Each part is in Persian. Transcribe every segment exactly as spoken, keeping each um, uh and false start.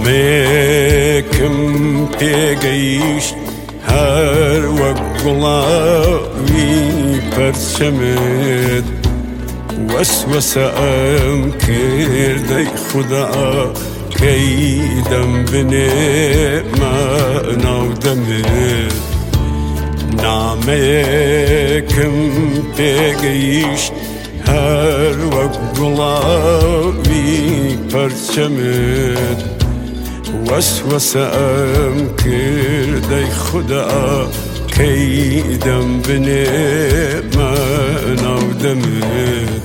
نامێکم پێگەیشت هەر وەک گوڵاوی پەرچەمت وەسوەسە ئەم کردەی خودا کەی دەم بنێمە ناو دەمت نامەیەکم پێگەیشت هەر وەک گوڵاوی پەرچەمت وەسوەسە ئەم کردەی خودا کەی دەم بنێمە ناو دەمت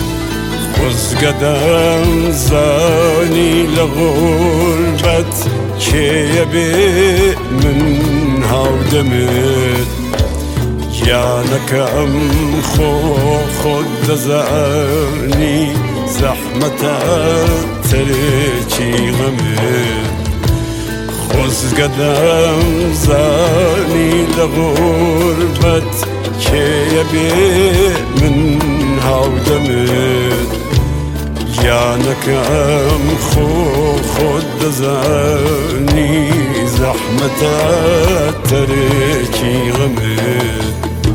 خۆزگەدەم زانی لە غوربەت کێیە بێ من هاودەمت گیانەکەم خۆ خۆت دەزانی زەحمەتە تەرێکی غەمت خۆزگەدەم زانی لە غوربەت کێیە بێ من هاودەمت گیانەکەم خۆ خۆت دەزانی زەحمەتە تەرێکی غەمت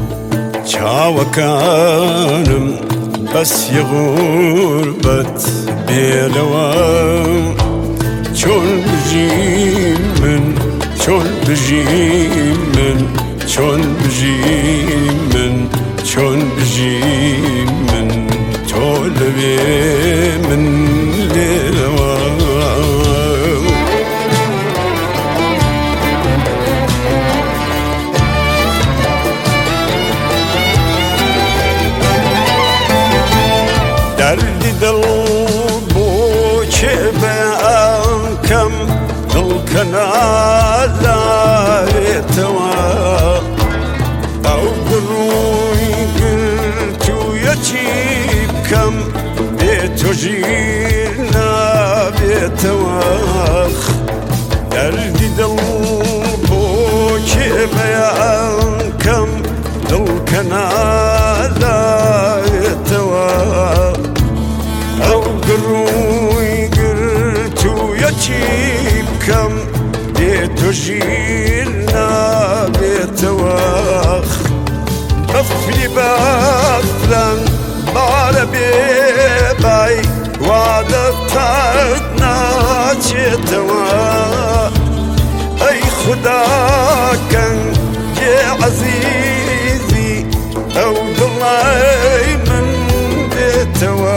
چاوەکانم بەسی غوربەت بێلەوە چۆن بژیم من چۆن بژیم من چۆن بژیم من چۆن بژیم من تۆ لەوێ من لێرەوە دەردی دڵ بۆ چێ بەکەم دڵکە نالایێتەوە ئەو گڕووی گرتوویەتی بکەم بێ تۆ ژیر نابێتەوە دەردی دڵ بۆ چێ بەکەم دڵکە نالایێتەوە ئەو گڕووی گرتوویەتی بکەم بێ تۆ ژیر نابێتەوە بەفری بەفرەن بارە بێبای وا دەفتەت ناچێتەوە ئەی خوداکەنگێ عەزیزی ئەو دڵەی من بێتەوە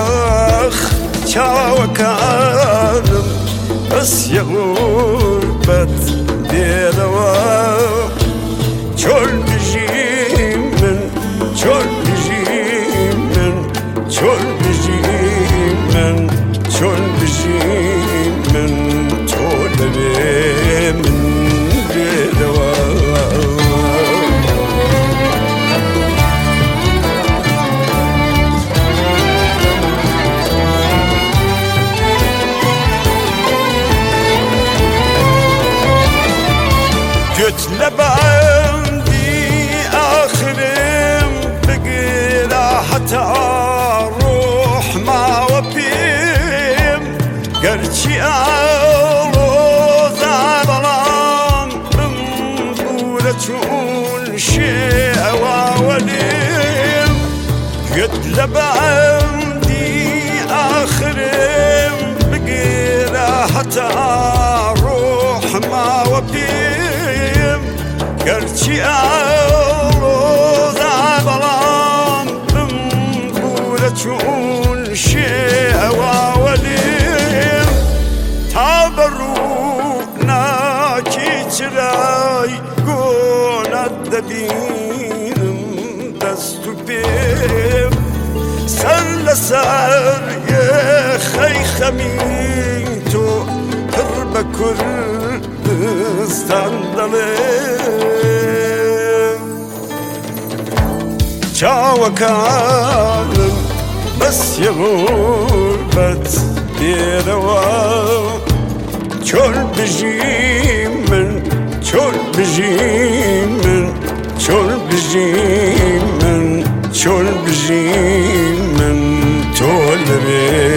چاوەکانم بەسیە غوربەت بێرەوە چۆن بژیم من چۆن بژیم من چۆن بژیم من چۆن بژیم من تۆ لەوێ من بێرەوە گوت لە بەندی ئاخرم بگرە حتا ڕۆح ماوە پێم گەرچی ئەڵۆزە بەڵام بم بوورە چوون شێواوە لێم گوت لە بەندی ئاخرم بگرە حتا ڕۆح ماوە پێم گەرچی ئەڵۆزە بەڵام بم بوورە چوون شێواوە لێم تا بەڕووناکی چرای گۆنەت دەبینم دەست و پێم سەر لەسەر یەخەی خەمی تۆ پڕ بە کوردستان دەڵێم چاوەکانم بەسیە غوربەت بێرەوە چۆن بژیم من چۆن بژیم من چۆن بژیم من چۆن بژیم من تۆ لەوێ